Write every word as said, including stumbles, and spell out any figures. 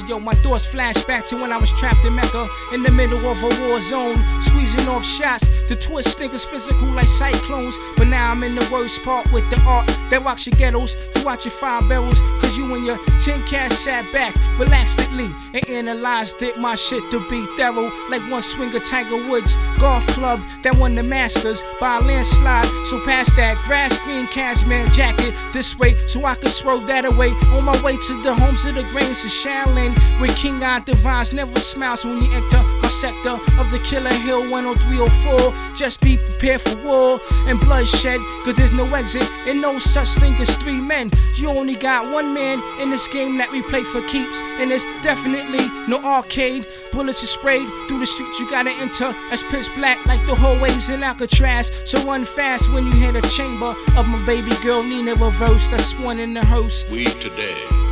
Yo, my thoughts flash back to when I was trapped in Mecca, in the middle of a war zone, squeezing off shots. The twist niggas physical like cyclones, but now I'm in the worst part with the art that rocks your ghettos. You watch your five barrels, cause you and your ten cats sat back reluctantly and analyzed it. My shit to be thorough, like one swinger Tiger Woods golf club that won the Masters by a landslide. So pass that grass green cashmere jacket this way, so I can swerve that away. On my way to the homes of the grains of Shaolin, where King Eye Divines never smiles when you enter my sector of the Killer Hill one oh three oh four. Just be prepared for war and bloodshed, cause there's no exit and no such thing as three men. You only got one man in this game that we play for keeps, and there's definitely no arcade. Bullets are sprayed through the streets, you gotta enter as pitch black like the hallways in Alcatraz. So run fast when you hear the chamber of my baby girl Nina reverse. That's one in the hearse. We today